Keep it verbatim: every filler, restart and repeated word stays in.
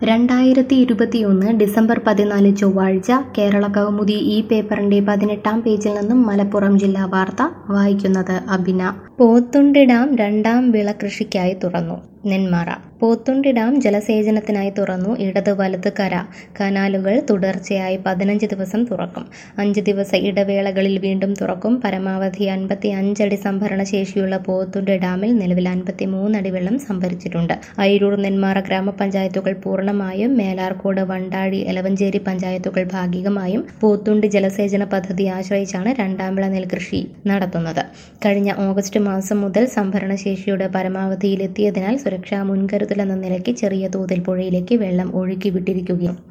രണ്ടായിരത്തി ഇരുപത്തിയൊന്ന് ഡിസംബർ പതിനാല് ചൊവ്വാഴ്ച കേരള കൗമുദി ഈ പേപ്പറിന്റെ പതിനെട്ടാം പേജിൽ നിന്നും മലപ്പുറം ജില്ലാ വാർത്ത വായിക്കുന്നത് അബിന. പോത്തുണ്ടി ഡാം രണ്ടാം വിള കൃഷിക്കായി തുറന്നു. നെന്മാറ. പോത്തുണ്ടി ഡാം ജലസേചനത്തിനായി തുറന്നു. ഇടത് വലത് കര കനാലുകൾ തുടർച്ചയായി പതിനഞ്ച് ദിവസം തുറക്കും. അഞ്ച് ദിവസ ഇടവേളകളിൽ വീണ്ടും തുറക്കും. പരമാവധി അൻപത്തി അഞ്ചടി സംഭരണ ശേഷിയുള്ള പോത്തുണ്ടി ഡാമിൽ നിലവിൽ അൻപത്തി മൂന്നടി വെള്ളം സംഭരിച്ചിട്ടുണ്ട്. അയിരൂർ നെന്മാറ ഗ്രാമപഞ്ചായത്തുകൾ പൂർണ്ണമായും, മേലാർക്കോട്, വണ്ടാഴി, എലവഞ്ചേരി പഞ്ചായത്തുകൾ ഭാഗികമായും പോത്തുണ്ടി ജലസേചന പദ്ധതി ആശ്രയിച്ചാണ് രണ്ടാം വിള നെൽകൃഷി നടത്തുന്നത്. കഴിഞ്ഞ ഓഗസ്റ്റ് മാസം മുതൽ സംഭരണ ശേഷിയുടെ പരമാവധിയിലെത്തിയതിനാൽ സുരക്ഷാ മുൻകരുതലെന്ന നിലയ്ക്ക് ചെറിയ തോതിൽ പുഴയിലേക്ക് വെള്ളം ഒഴുക്കിവിട്ടിരിക്കുകയും